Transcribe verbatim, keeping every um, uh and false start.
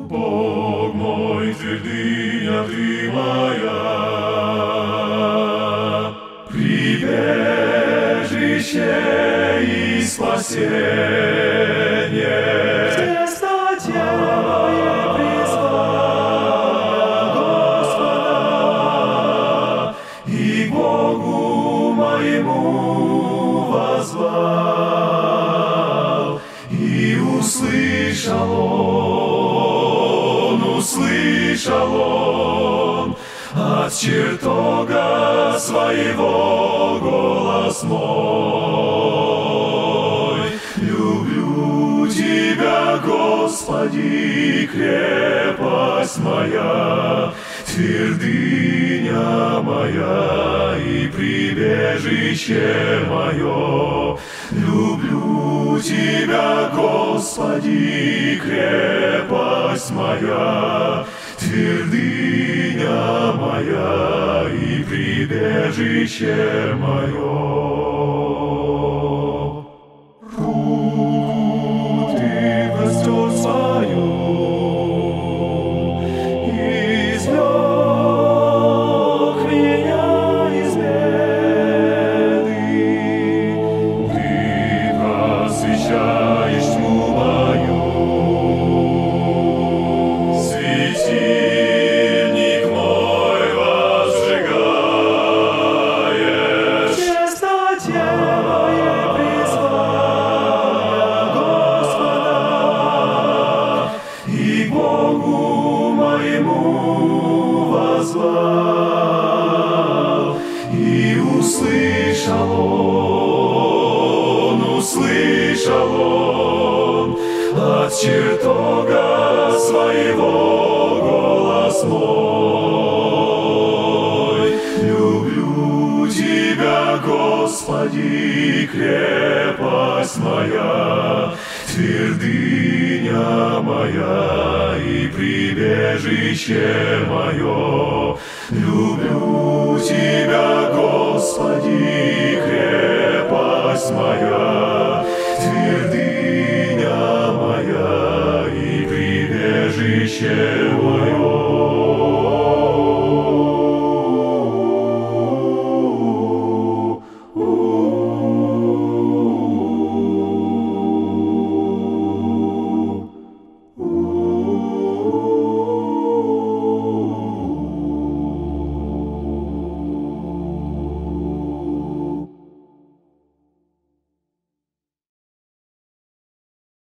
Бог мой, твердыня ты моя, прибежище и спасение. В тесноте моей призвал Господа, и Богу моему воззвал, и услышал Он, услышал Он от чертога своего голос мой. Люблю Тебя, Господи, крепость моя, твердыня моя и прибежище мое. Люблю Тебя, Господи, крепость моя, твердыня моя и прибежище мое. Руку Ты простер свою, извлек меня из беды. Ты просвещаешь тьму мою, светильник мой возжигаешь. В тесноте моей призвал Господа, и Богу моему воззвал, и услышал Он, услышал Он от чертога своего голос мой. Люблю Тебя, Господи, крепость моя, твердыня моя и прибежище мое. Люблю Тебя, Господи, крепость моя,